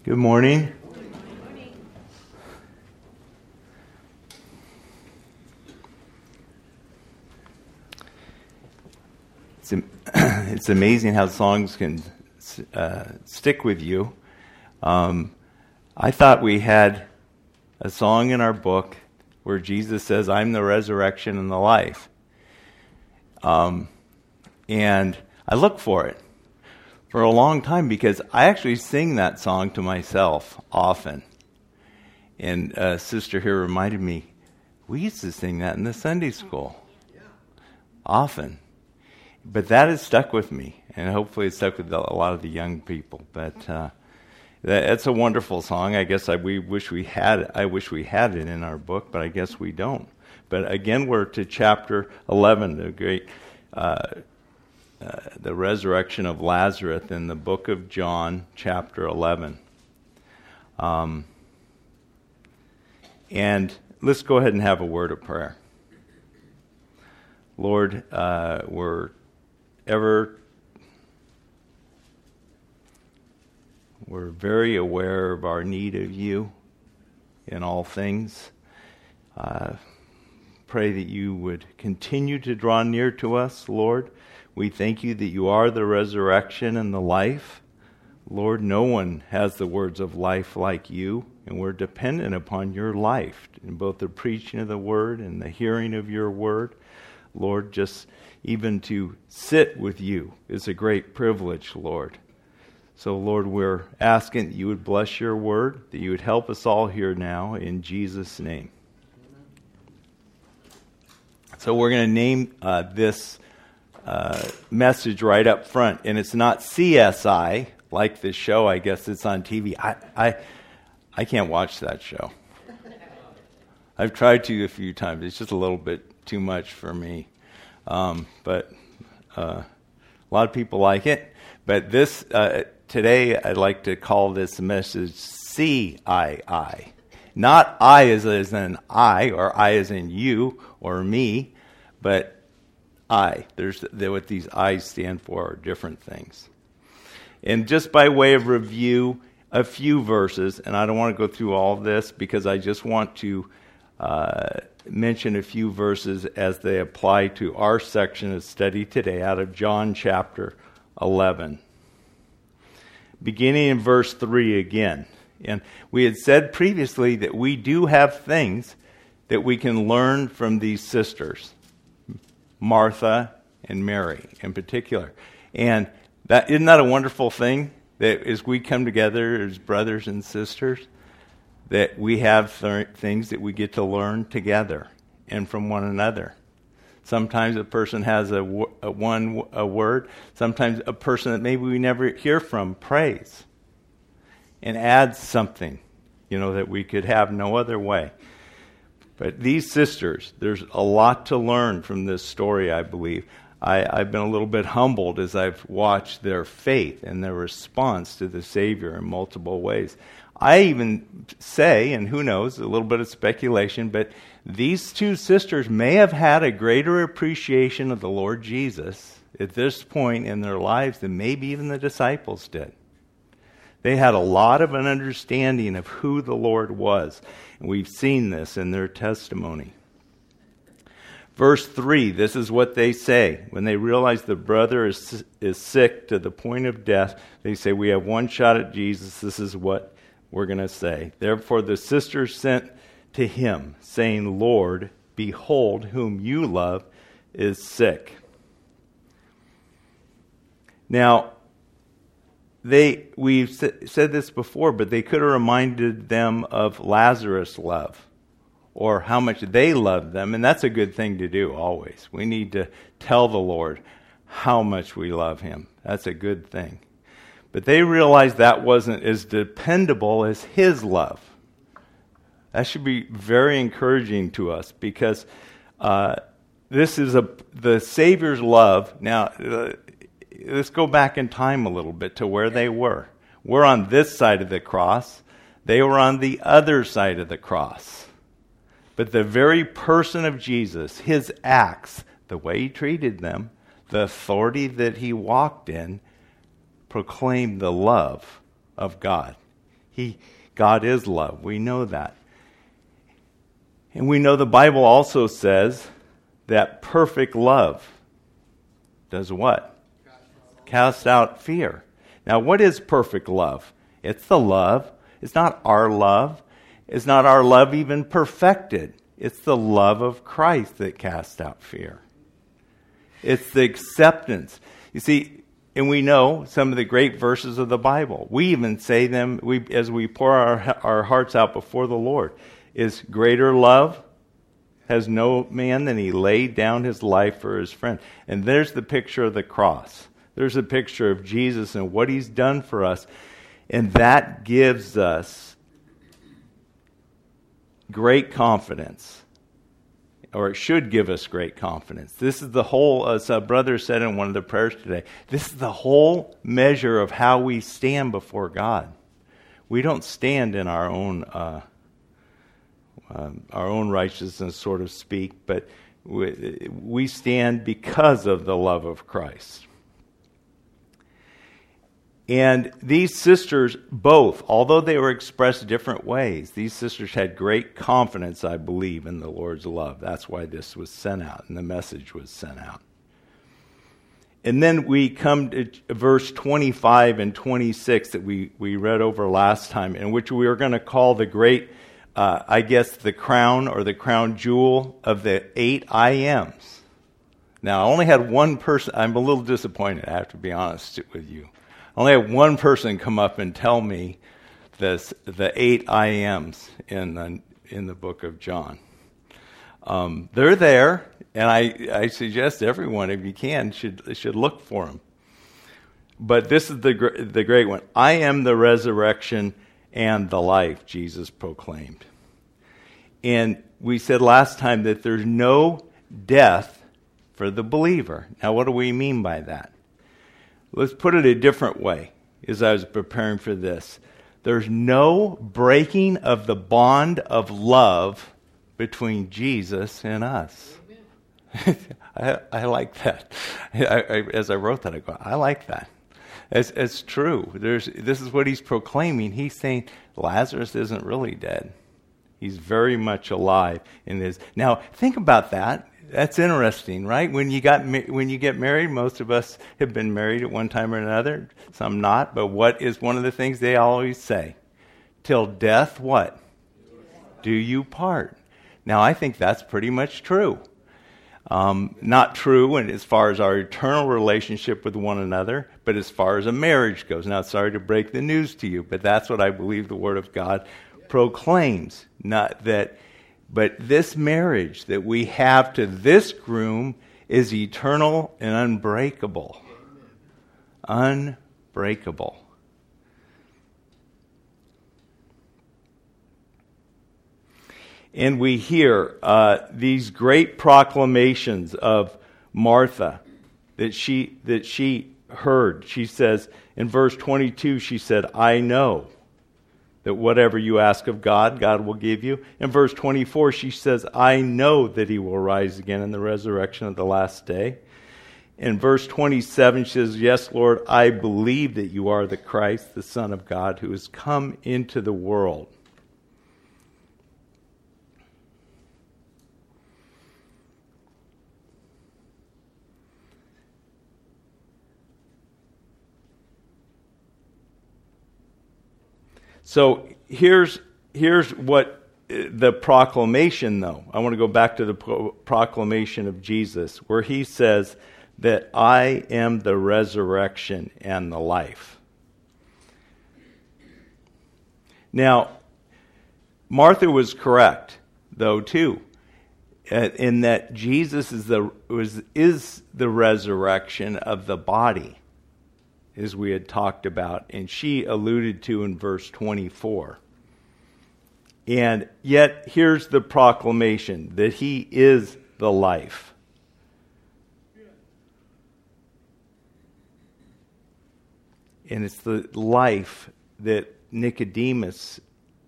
Good morning. It's amazing how songs can stick with you. I thought we had a song in our book where Jesus says, "I'm the resurrection and the life." And I looked for it for a long time because I actually sing that song to myself often. And a sister here reminded me, we used to sing that in the Sunday school often. But that has stuck with me, and hopefully it's stuck with a lot of the young people. But that's a wonderful song. I guess I wish we had it in our book, but I guess we don't. But again, we're to chapter 11, the great the resurrection of Lazarus in the book of John, chapter 11. And let's go ahead and have a word of prayer. Lord, we're very aware of our need of you in all things. Pray that you would continue to draw near to us, Lord. We thank you that you are the resurrection and the life. Lord, no one has the words of life like you, and we're dependent upon your life in both the preaching of the word and the hearing of your word. Lord, just even to sit with you is a great privilege, Lord. So, Lord, we're asking that you would bless your word, that you would help us all here now in Jesus' name. So we're going to name this message right up front, and it's not CSI, like this show, I guess it's on TV. I can't watch that show. I've tried to a few times. It's just a little bit too much for me. But a lot of people like it. But this today, I'd like to call this message CII. Not I as in I, or I as in you or me, but I. What these I's stand for are different things. And just by way of review, a few verses, and I don't want to go through all of this because I just want to mention a few verses as they apply to our section of study today out of John chapter 11. Beginning in verse 3 again. And we had said previously that we do have things that we can learn from these sisters, Martha and Mary in particular. And isn't that a wonderful thing? That as we come together as brothers and sisters, that we have things that we get to learn together and from one another. Sometimes a person has a word. Sometimes a person that maybe we never hear from prays and adds something, that we could have no other way. But these sisters, there's a lot to learn from this story, I believe. I've been a little bit humbled as I've watched their faith and their response to the Savior in multiple ways. I even say, and who knows, a little bit of speculation, but these two sisters may have had a greater appreciation of the Lord Jesus at this point in their lives than maybe even the disciples did. They had a lot of an understanding of who the Lord was. And we've seen this in their testimony. Verse 3, this is what they say. When they realize the brother is sick to the point of death, they say, we have one shot at Jesus. This is what we're going to say. Therefore the sisters sent to him, saying, Lord, behold, whom you love is sick. Now, we've said this before, but they could have reminded them of Lazarus' love, or how much they loved them, and that's a good thing to do always. We need to tell the Lord how much we love him. That's a good thing. But they realized that wasn't as dependable as his love. That should be very encouraging to us because this is the Savior's love. Now, let's go back in time a little bit to where they were. We're on this side of the cross. They were on the other side of the cross. But the very person of Jesus, his acts, the way he treated them, the authority that he walked in, proclaimed the love of God. God is love. We know that. And we know the Bible also says that perfect love does what? Cast out fear. Now, what is perfect love? It's the love. It's not our love. It's not our love even perfected. It's the love of Christ that casts out fear. It's the acceptance. You see, and we know some of the great verses of the Bible. We even say them as we pour our hearts out before the Lord. Is greater love has no man than he laid down his life for his friend. And there's the picture of the cross. There's a picture of Jesus and what he's done for us. And that gives us great confidence. Or it should give us great confidence. This is the whole, as a brother said in one of the prayers today, this is the whole measure of how we stand before God. We don't stand in our own righteousness, so to speak, but we stand because of the love of Christ. And these sisters both, although they were expressed different ways, these sisters had great confidence, I believe, in the Lord's love. That's why this was sent out and the message was sent out. And then we come to verse 25 and 26 that we read over last time, in which we are going to call the great, the crown or the crown jewel of the 8 I Ams. Now, I only had one person. I'm a little disappointed, I have to be honest with you. I only had one person come up and tell me the 8 I Ams in the book of John. They're there, and I suggest everyone, if you can, should look for them. But this is the great one. I am the resurrection and the life, Jesus proclaimed. And we said last time that there's no death for the believer. Now, what do we mean by that? Let's put it a different way as I was preparing for this. There's no breaking of the bond of love between Jesus and us. I like that. As I wrote that, I go, I like that. It's true. This is what he's proclaiming. He's saying Lazarus isn't really dead. He's very much alive in his. Now, think about that. That's interesting, right? When you get married, most of us have been married at one time or another. Some not. But what is one of the things they always say? Till death, what? Do you part? Now, I think that's pretty much true. Not true as far as our eternal relationship with one another, but as far as a marriage goes. Now, sorry to break the news to you, but that's what I believe the Word of God proclaims. Not that, but this marriage that we have to this groom is eternal and unbreakable. Unbreakable. And we hear these great proclamations of Martha that she heard. She says in verse 22, she said, I know that whatever you ask of God, God will give you. In verse 24, she says, I know that he will rise again in the resurrection of the last day. In verse 27, she says, yes, Lord, I believe that you are the Christ, the Son of God, who has come into the world. So here's what the proclamation, though. I want to go back to the proclamation of Jesus, where he says that I am the resurrection and the life. Now, Martha was correct, though, too, in that Jesus is the resurrection of the body, as we had talked about, and she alluded to in verse 24. And yet, here's the proclamation, that he is the life. And it's the life that Nicodemus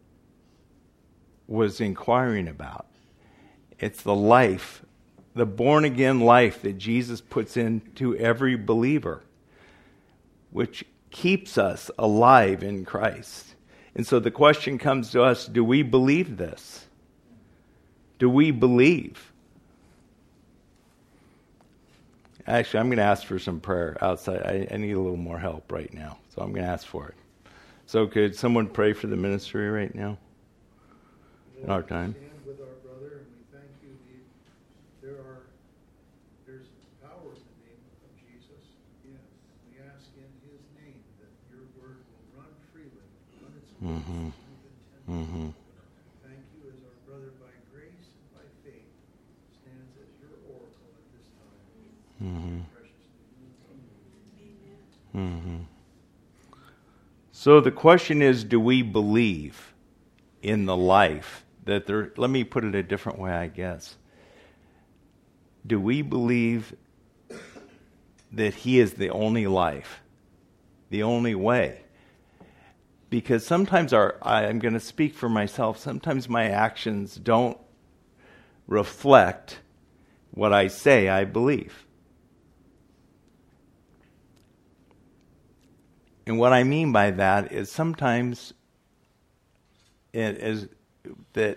was inquiring about. It's the life, the born-again life that Jesus puts into every believer, which keeps us alive in Christ. And so the question comes to us, do we believe this? Do we believe? Actually, I'm going to ask for some prayer outside. I need a little more help right now, so I'm going to ask for it. So could someone pray for the ministry right now? In our time. Stand with our brother, and we thank you. There's power in the name of Jesus. Yes. We ask in his name that your word will run freely, run its course. Thank you as our brother by grace and by faith stands as your oracle at this time. Precious name. So the question is, do we believe in the life that there, let me put it a different way, I guess. Do we believe that he is the only life, the only way? Because sometimes I'm going to speak for myself, sometimes my actions don't reflect what I say I believe. And what I mean by that is sometimes it is that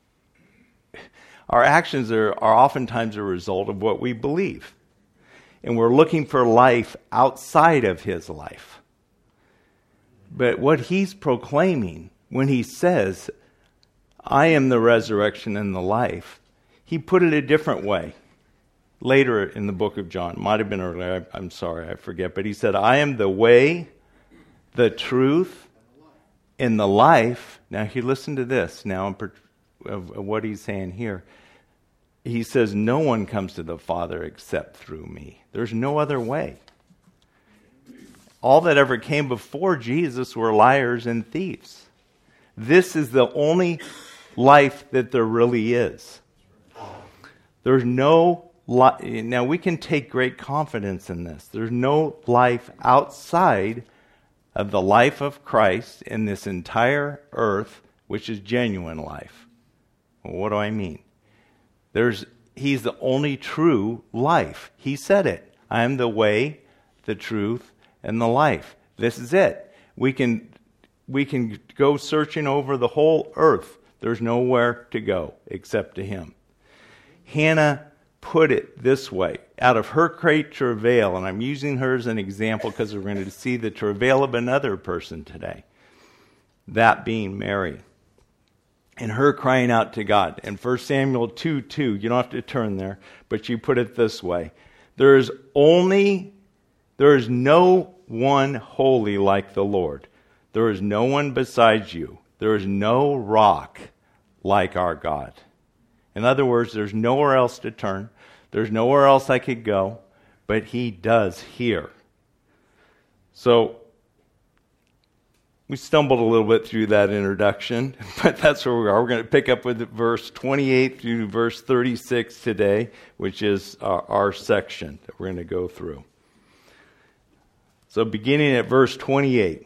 our actions are oftentimes a result of what we believe. And we're looking for life outside of his life. But what he's proclaiming when he says, I am the resurrection and the life, he put it a different way. Later in the book of John, might have been earlier, I'm sorry, I forget, but he said, I am the way, the truth, and the life. Now, you listen to this now of what he's saying here. He says, no one comes to the Father except through me. There's no other way. All that ever came before Jesus were liars and thieves. This is the only life that there really is. There's no life. Now, we can take great confidence in this. There's no life outside of the life of Christ in this entire earth, which is genuine life. Well, what do I mean? He's the only true life. He said it. I am the way, the truth, and the life. This is it. We can go searching over the whole earth. There's nowhere to go except to him. Hannah put it this way. Out of her great travail, and I'm using her as an example because we're going to see the travail of another person today. That being Mary. And her crying out to God. In 1 Samuel 2:2, you don't have to turn there, but she put it this way. There is no one holy like the Lord. There is no one besides you. There is no rock like our God. In other words, there's nowhere else to turn. There's nowhere else I could go, but he does here. So, we stumbled a little bit through that introduction, but that's where we are. We're going to pick up with verse 28 through verse 36 today, which is our section that we're going to go through. So beginning at verse 28.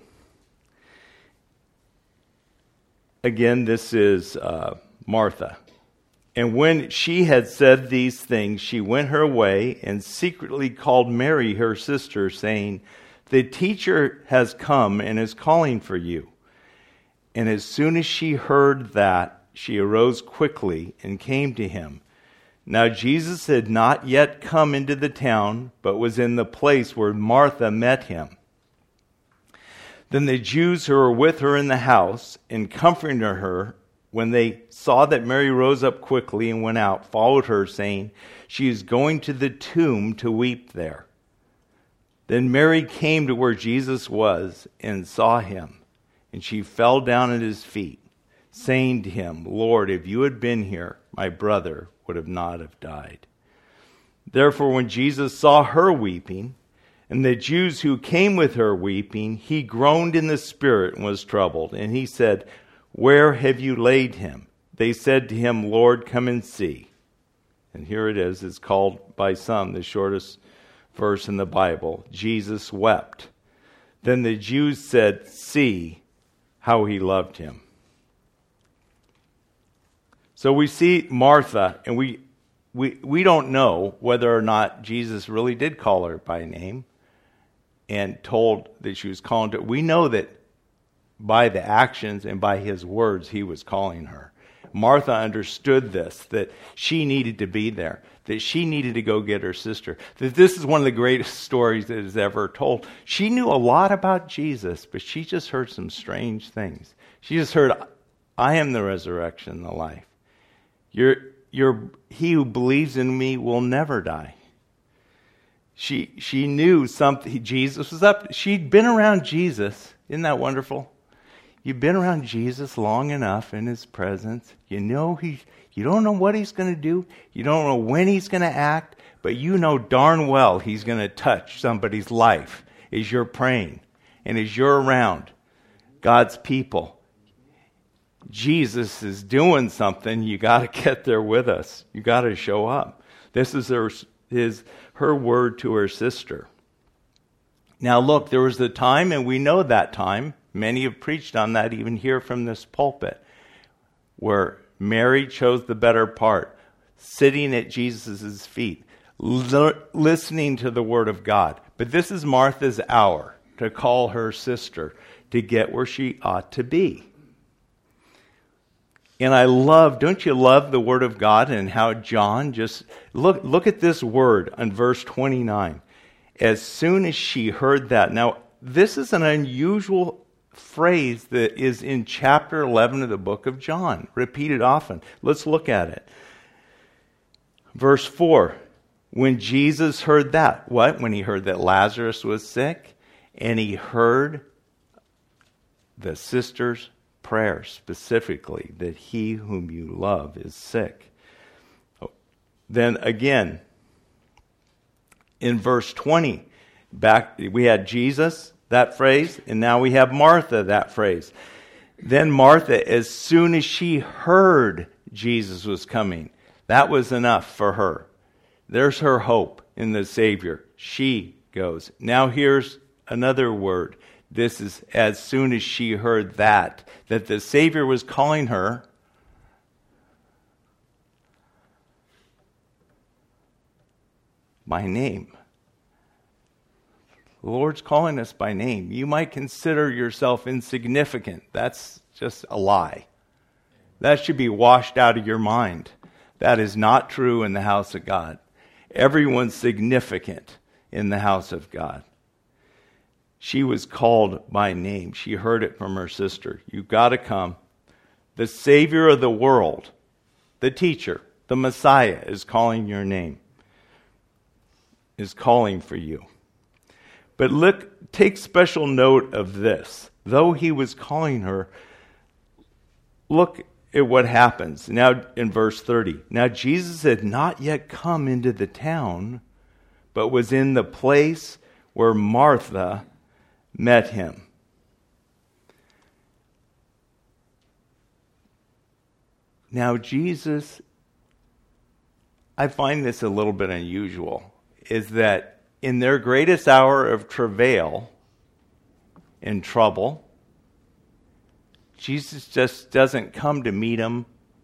Again, this is Martha. And when she had said these things, she went her way and secretly called Mary, her sister, saying, the teacher has come and is calling for you. And as soon as she heard that, she arose quickly and came to him. Now Jesus had not yet come into the town, but was in the place where Martha met him. Then the Jews who were with her in the house, and comforting her, when they saw that Mary rose up quickly and went out, followed her, saying, she is going to the tomb to weep there. Then Mary came to where Jesus was and saw him, and she fell down at his feet, saying to him, Lord, if you had been here, my brother would not have died. Therefore, when Jesus saw her weeping, and the Jews who came with her weeping, he groaned in the spirit and was troubled. And he said, where have you laid him? They said to him, Lord, come and see. And here it is. It's called by some the shortest verse in the Bible. Jesus wept. Then the Jews said, see how he loved him. So we see Martha, and we don't know whether or not Jesus really did call her by name and told that she was calling to. We know that by the actions and by his words, he was calling her. Martha understood this, that she needed to be there, that she needed to go get her sister, that this is one of the greatest stories that is ever told. She knew a lot about Jesus, but she just heard some strange things. She just heard, I am the resurrection and the life. He who believes in me will never die. She knew something. Jesus was up. She'd been around Jesus. Isn't that wonderful? You've been around Jesus long enough in his presence. You know you don't know what he's going to do. You don't know when he's going to act, but you know darn well he's going to touch somebody's life as you're praying and as you're around God's people. Jesus is doing something. You got to get there with us. You got to show up. This is her word to her sister. Now look, there was a time, and we know that time. Many have preached on that, even here from this pulpit, where Mary chose the better part, sitting at Jesus' feet, listening to the word of God. But this is Martha's hour to call her sister to get where she ought to be. And don't you love the word of God and how John just, look at this word on verse 29. As soon as she heard that. Now, this is an unusual phrase that is in chapter 11 of the book of John, repeated often. Let's look at it. Verse 4, when Jesus heard that, what? When he heard that Lazarus was sick, and he heard the sister's prayer specifically, that he whom you love is sick. Then again, in verse 20, back we had Jesus, that phrase, and now we have Martha, that phrase. Then Martha, as soon as she heard Jesus was coming, that was enough for her. There's her hope in the Savior. She goes. Now here's another word. This is as soon as she heard that the Savior was calling her. By name. The Lord's calling us by name. You might consider yourself insignificant. That's just a lie. That should be washed out of your mind. That is not true in the house of God. Everyone's significant in the house of God. She was called by name. She heard it from her sister. You've got to come. The Savior of the world, the teacher, the Messiah is calling your name, is calling for you. But look, take special note of this. Though he was calling her, look at what happens. Now in verse 30. Now Jesus had not yet come into the town, but was in the place where Martha met him. Now Jesus, I find this a little bit unusual, is that in their greatest hour of travail and trouble, Jesus just doesn't come to meet them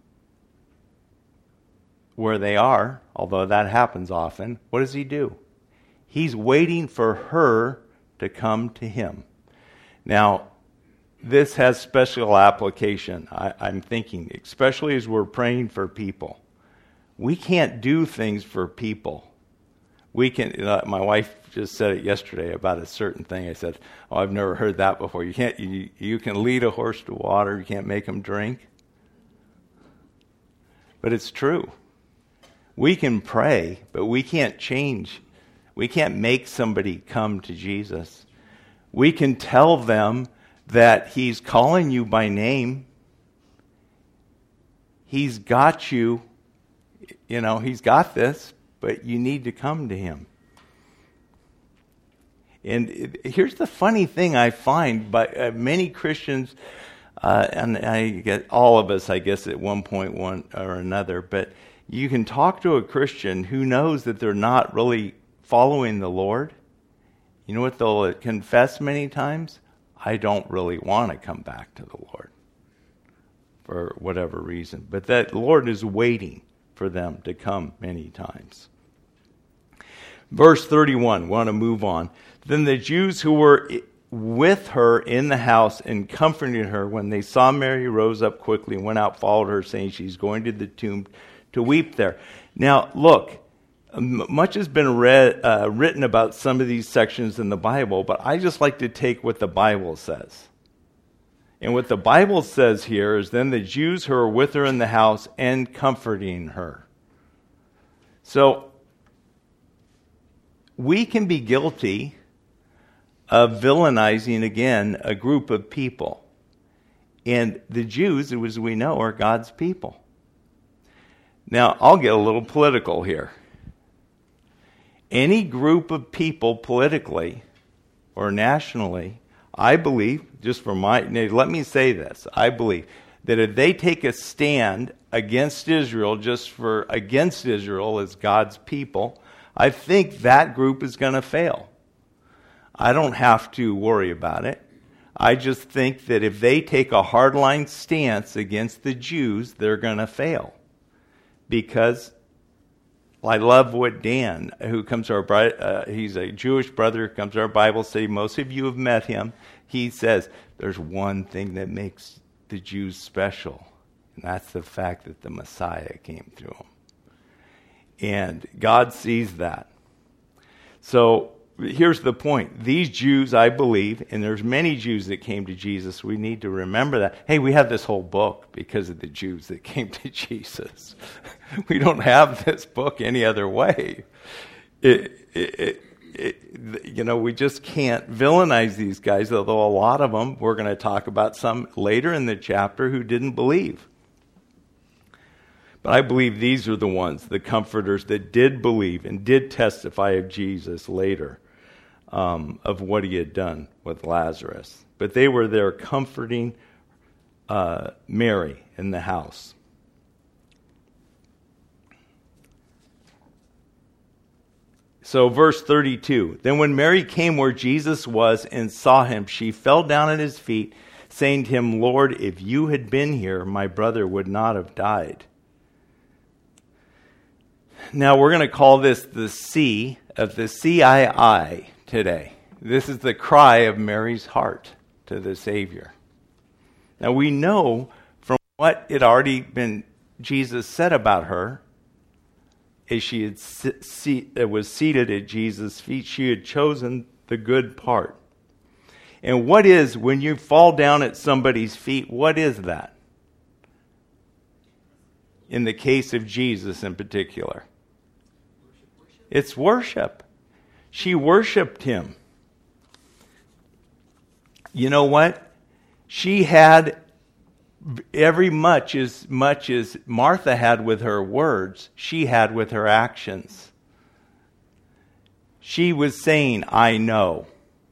where they are, although that happens often. What does he do? He's waiting for her to come to him. Now, this has special application, I'm thinking, especially as we're praying for people. We can't do things for people. We can. My wife just said it yesterday about a certain thing. I said, "Oh, I've never heard that before. You can't. You can lead a horse to water. You can't make him drink." But it's true. We can pray, but we can't change. We can't make somebody come to Jesus. We can tell them that he's calling you by name. He's got you. He's got this. But you need to come to him. And here's the funny thing I find, by many Christians, and I get all of us, I guess, at one point one or another, but you can talk to a Christian who knows that they're not really following the Lord. You know what they'll confess many times? I don't really want to come back to the Lord for whatever reason. But that Lord is waiting for them to come many times. Verse 31, want to move on. Then the Jews who were with her in the house and comforting her. When they saw Mary, rose up quickly and went out, followed her, saying, she's going to the tomb to weep there. Now, look, much has been written about some of these sections in the Bible, but I just like to take what the Bible says. And what the Bible says here is, then the Jews who were with her in the house and comforting her. So, we can be guilty of villainizing, again, a group of people. And the Jews, as we know, are God's people. Now, I'll get a little political here. Any group of people politically or nationally, I believe, just for let me say this, I believe that if they take a stand against Israel, against Israel as God's people, I think that group is going to fail. I don't have to worry about it. I just think that if they take a hardline stance against the Jews, they're going to fail. Because I love what Dan, who comes to our, he's a Jewish brother, comes to our Bible study. Most of you have met him. He says, there's one thing that makes the Jews special, and that's the fact that the Messiah came through them. And God sees that. So here's the point. These Jews, I believe, and there's many Jews that came to Jesus. We need to remember that. Hey, we have this whole book because of the Jews that came to Jesus. We don't have this book any other way. We just can't villainize these guys, although a lot of them, we're going to talk about some later in the chapter, who didn't believe. But I believe these are the ones, the comforters, that did believe and did testify of Jesus later, of what he had done with Lazarus. But they were there comforting Mary in the house. So verse 32, then when Mary came where Jesus was and saw him, she fell down at his feet, saying to him, Lord, if you had been here, my brother would not have died. Now we're going to call this the C of the CII today. This is the cry of Mary's heart to the Savior. Now we know from what had already been Jesus said about her, as she was seated at Jesus' feet, she had chosen the good part. And what is, when you fall down at somebody's feet, what is that? In the case of Jesus in particular. It's worship. She worshiped him. You know what? She had every much as Martha had with her words, she had with her actions. She was saying, I know,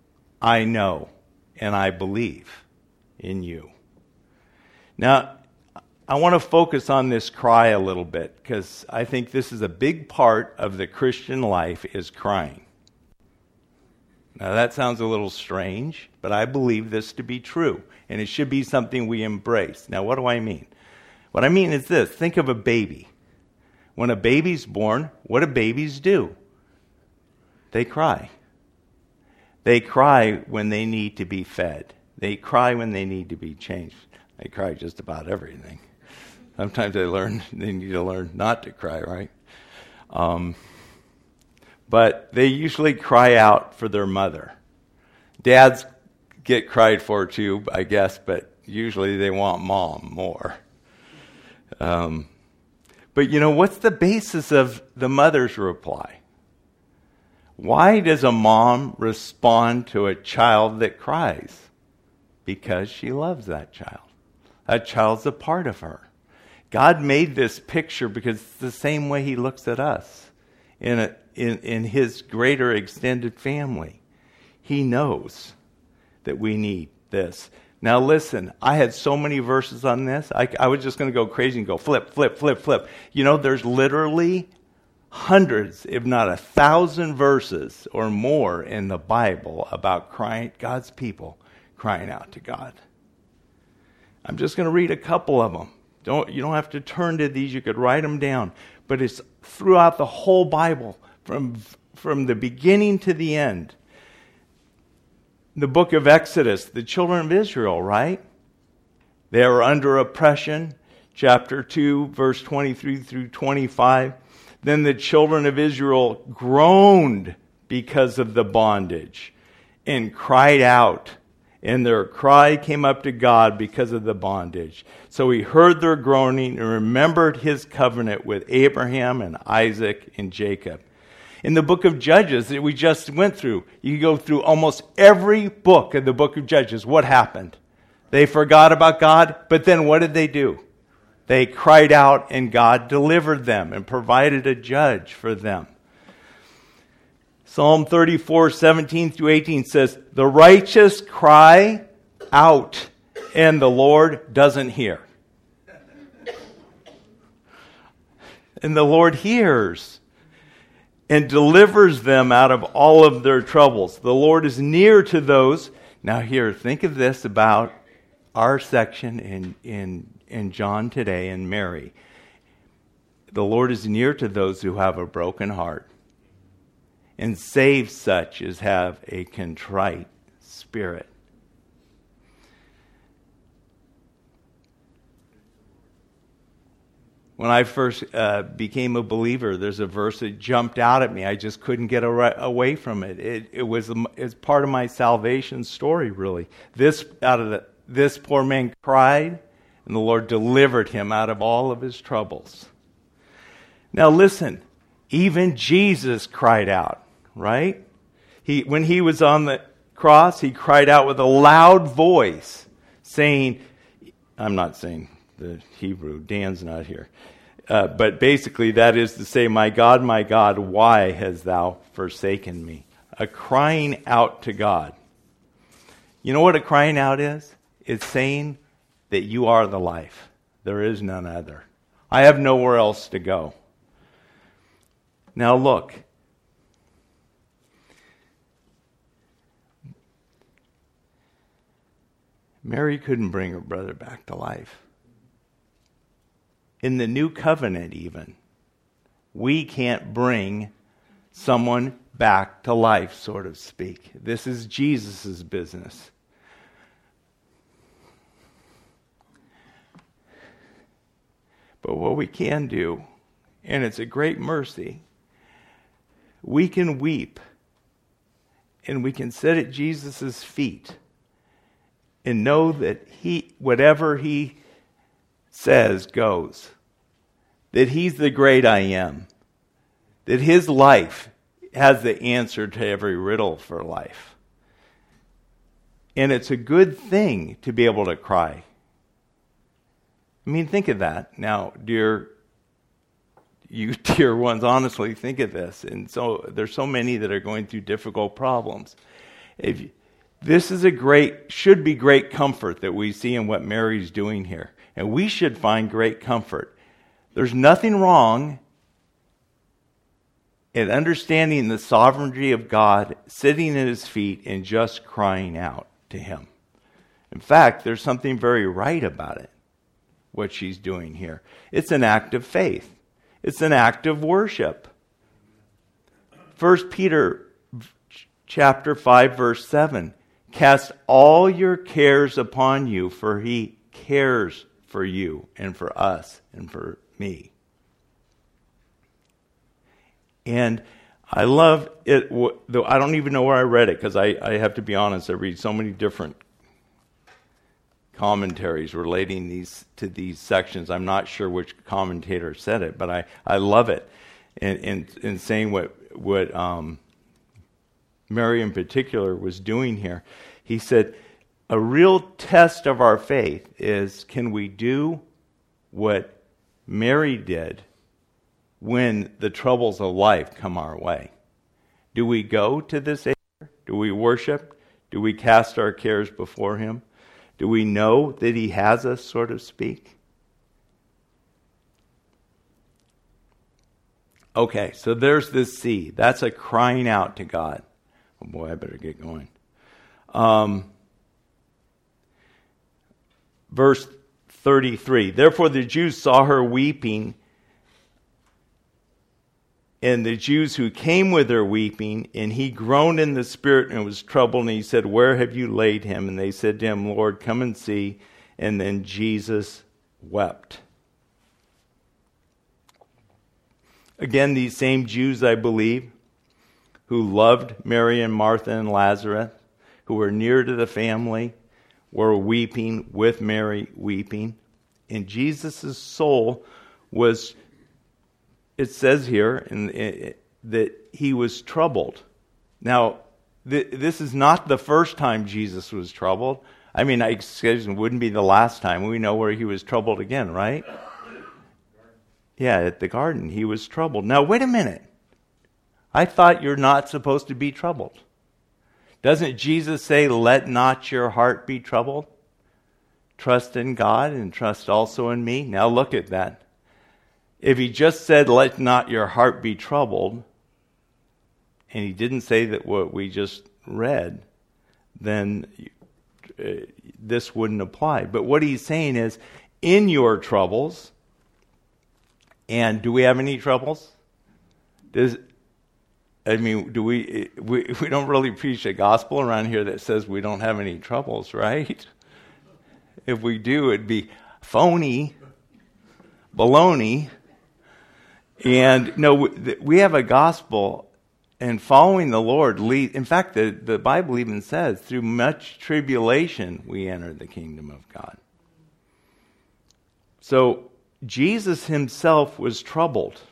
and I believe in you. Now, I want to focus on this cry a little bit, because I think this is a big part of the Christian life, is crying. Now that sounds a little strange, but I believe this to be true, and it should be something we embrace. Now what do I mean? What I mean is this. Think of a baby. When a baby's born, what do babies do? They cry. They cry when they need to be fed. They cry when they need to be changed. They cry just about everything. Sometimes they need to learn not to cry, right? But they usually cry out for their mother. Dads get cried for too, I guess, but usually they want mom more. But what's the basis of the mother's reply? Why does a mom respond to a child that cries? Because she loves that child. That child's a part of her. God made this picture because it's the same way he looks at us in his greater extended family. He knows that we need this. Now listen, I had so many verses on this. I was just going to go crazy and go flip. There's literally hundreds, if not 1,000 verses or more in the Bible about God's people crying out to God. I'm just going to read a couple of them. You don't have to turn to these. You could write them down. But it's throughout the whole Bible, from the beginning to the end. the book of Exodus, the children of Israel, right? They were under oppression. Chapter 2, verse 23 through 25. Then the children of Israel groaned because of the bondage and cried out. And their cry came up to God because of the bondage. So he heard their groaning and remembered his covenant with Abraham and Isaac and Jacob. In the book of Judges that we just went through, you go through almost every book of the book of Judges. What happened? They forgot about God, but then what did they do? They cried out and God delivered them and provided a judge for them. Psalm 34, 17 through 18 says, the righteous cry out and the Lord doesn't hear. And the Lord hears and delivers them out of all of their troubles. The Lord is near to those. Now here, think of this about our section in John today and Mary. The Lord is near to those who have a broken heart and save such as have a contrite spirit. When I first became a believer, there's a verse that jumped out at me. I just couldn't get away from it. It's part of my salvation story, really. This poor man cried, and the Lord delivered him out of all of his troubles. Now listen, even Jesus cried out, right? When he was on the cross, he cried out with a loud voice, saying, I'm not saying the Hebrew, Dan's not here. But basically that is to say, my God, why hast thou forsaken me? A crying out to God. You know what a crying out is? It's saying that you are the life. There is none other. I have nowhere else to go. Now look. Mary couldn't bring her brother back to life. In the new covenant even, we can't bring someone back to life, so to speak. This is Jesus' business. But what we can do, and it's a great mercy, we can weep and we can sit at Jesus' feet and know that whatever he says goes. That he's the great I am. That his life has the answer to every riddle for life. And it's a good thing to be able to cry. I mean, think of that. Now, dear ones, honestly, think of this. And so there's so many that are going through difficult problems. This is should be great comfort that we see in what Mary's doing here. And we should find great comfort. There's nothing wrong in understanding the sovereignty of God, sitting at his feet and just crying out to him. In fact, there's something very right about it, what she's doing here. It's an act of faith. It's an act of worship. 1 Peter chapter 5, verse 7. Cast all your cares upon you, for he cares for you and for us and for me. And I love it, though I don't even know where I read it, because I have to be honest, I read so many different commentaries relating to these sections. I'm not sure which commentator said it, but I love it. In saying what Mary in particular was doing here. He said, a real test of our faith is, can we do what Mary did when the troubles of life come our way? Do we go to this Savior? Do we worship? Do we cast our cares before him? Do we know that he has us, so to speak? Okay, so there's this C. That's a crying out to God. Oh boy, I better get going. Verse 33. Therefore the Jews saw her weeping and the Jews who came with her weeping, and he groaned in the spirit and was troubled, and he said, "Where have you laid him?" And they said to him, "Lord, come and see." And then Jesus wept. Again, these same Jews, I believe, who loved Mary and Martha and Lazarus, who were near to the family, were weeping with Mary, weeping. And Jesus' soul was, it says here that he was troubled. Now, this is not the first time Jesus was troubled. I mean, I guess it wouldn't be the last time. We know where he was troubled again, right? Yeah, at the garden, he was troubled. Now, wait a minute. I thought you're not supposed to be troubled. Doesn't Jesus say, "Let not your heart be troubled"? Trust in God and trust also in me. Now look at that. If he just said, "Let not your heart be troubled," and he didn't say that what we just read, then this wouldn't apply. But what he's saying is, in your troubles, and do we have any troubles? Do we don't really preach a gospel around here that says we don't have any troubles, right? If we do, it'd be phony, baloney. And no, we have a gospel, and following the Lord in fact, the Bible even says, through much tribulation we enter the kingdom of God. So Jesus himself was troubled.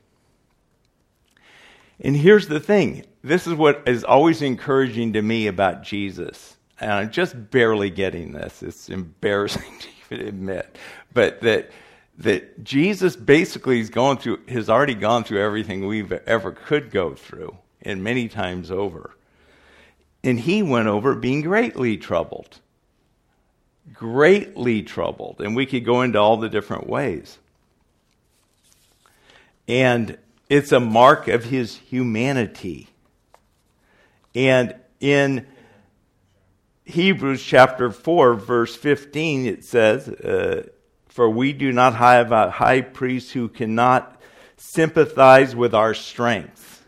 And here's the thing. This is what is always encouraging to me about Jesus. And I'm just barely getting this. It's embarrassing to even admit. But that Jesus basically has already gone through everything we've ever could go through, and many times over. And he went over being greatly troubled. Greatly troubled. And we could go into all the different ways. And it's a mark of his humanity. And in Hebrews chapter 4, verse 15, it says, "For we do not have a high priest who cannot sympathize with our strength."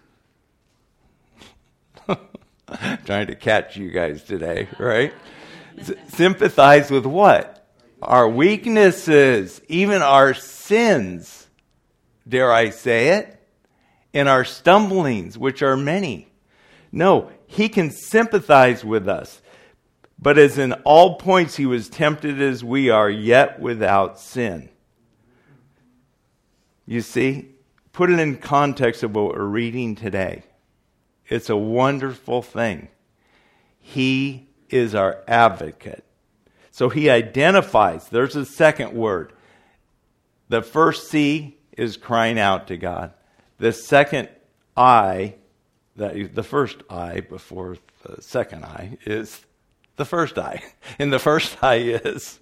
Trying to catch you guys today, right? Sympathize with what? Our weaknesses, even our sins. Dare I say it? And our stumblings, which are many. No, he can sympathize with us. But as in all points he was tempted as we are, yet without sin. You see, put it in context of what we're reading today. It's a wonderful thing. He is our advocate. So he identifies. There's a second word. The first C is crying out to God. The second I, the first I before the second I, is the first I. And the first I is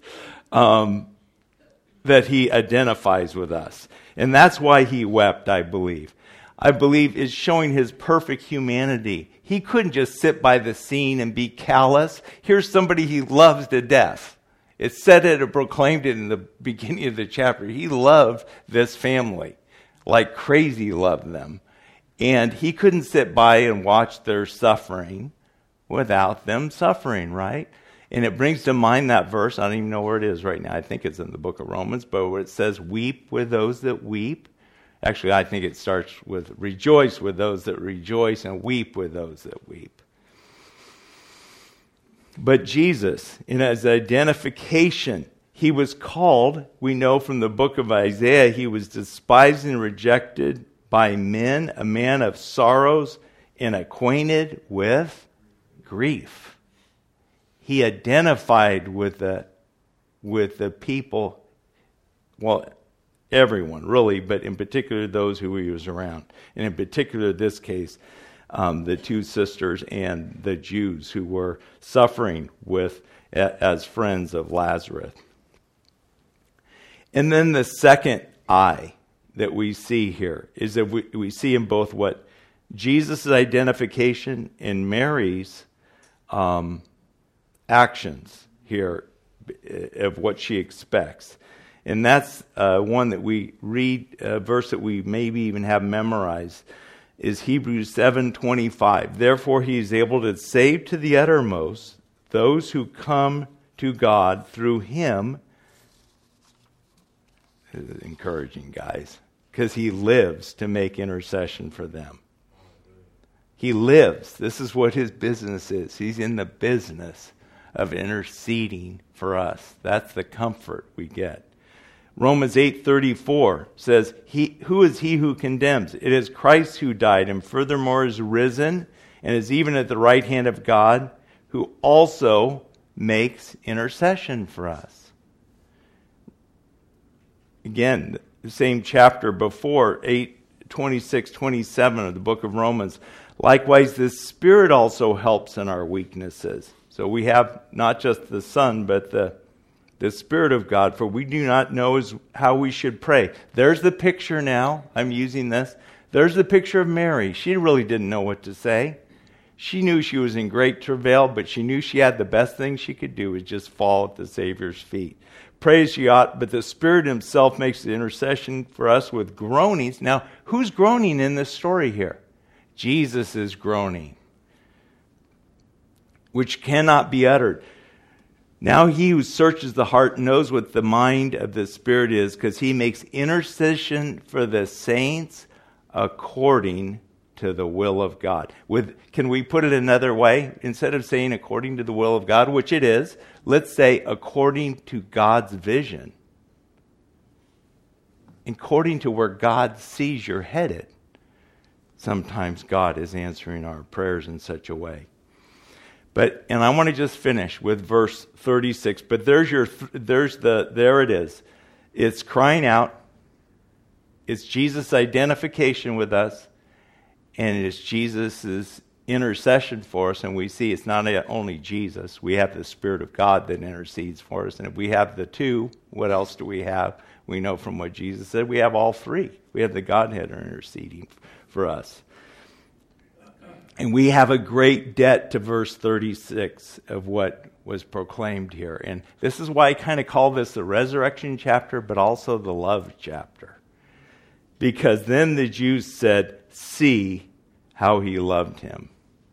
that he identifies with us. And that's why he wept, I believe. I believe is showing his perfect humanity. He couldn't just sit by the scene and be callous. Here's somebody he loves to death. It said it and proclaimed it in the beginning of the chapter. He loved this family, like crazy loved them. And he couldn't sit by and watch their suffering without them suffering, right? And it brings to mind that verse. I don't even know where it is right now. I think it's in the book of Romans, but where it says, "Weep with those that weep." Actually, I think it starts with "Rejoice with those that rejoice and weep with those that weep." But Jesus, in his identification, he was called, we know from the book of Isaiah, he was despised and rejected by men, a man of sorrows and acquainted with grief. He identified with the people, well, everyone really, but in particular those who he was around. And in particular, this case, the two sisters and the Jews who were suffering with as friends of Lazarus. And then the second I that we see here is that we see in both what Jesus' identification and Mary's actions here of what she expects. And that's one that we read, a verse that we maybe even have memorized. is Hebrews 7:25. Therefore he is able to save to the uttermost those who come to God through him. This is encouraging, guys, because he lives to make intercession for them. He lives. This is what his business is. He's in the business of interceding for us. That's the comfort we get. Romans 8:34 says, who is he who condemns? It is Christ who died and furthermore is risen and is even at the right hand of God, who also makes intercession for us. Again, the same chapter before, 8:26-27 of the book of Romans. Likewise, the Spirit also helps in our weaknesses. So we have not just the Son, but the Spirit of God, for we do not know how we should pray. There's the picture now. I'm using this. There's the picture of Mary. She really didn't know what to say. She knew she was in great travail, but she knew she had the best thing she could do was just fall at the Savior's feet. Pray as she ought, but the Spirit himself makes the intercession for us with groanings. Now, who's groaning in this story here? Jesus is groaning, which cannot be uttered. Now he who searches the heart knows what the mind of the Spirit is, because he makes intercession for the saints according to the will of God. Can we put it another way? Instead of saying according to the will of God, which it is, let's say according to God's vision. According to where God sees you're headed. Sometimes God is answering our prayers in such a way. And I want to just finish with verse 36. But there it is. It's crying out. It's Jesus' identification with us. And it is Jesus' intercession for us. And we see it's not only Jesus. We have the Spirit of God that intercedes for us. And if we have the two, what else do we have? We know from what Jesus said, we have all three. We have the Godhead interceding for us. And we have a great debt to verse 36 of what was proclaimed here. And this is why I kind of call this the resurrection chapter, but also the love chapter. Because then the Jews said, see how he loved him.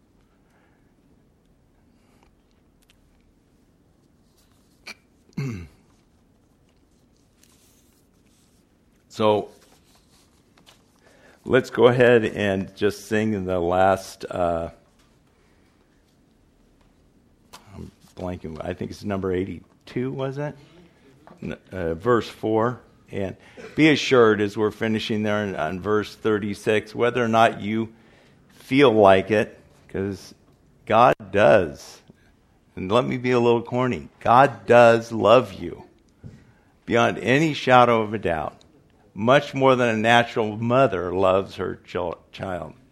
So, let's go ahead and just sing in the last, I'm blanking, I think it's number 82, was it? Verse 4. And be assured as we're finishing there on verse 36, whether or not you feel like it, because God does. And let me be a little corny. God does love you beyond any shadow of a doubt. Much more than a natural mother loves her child.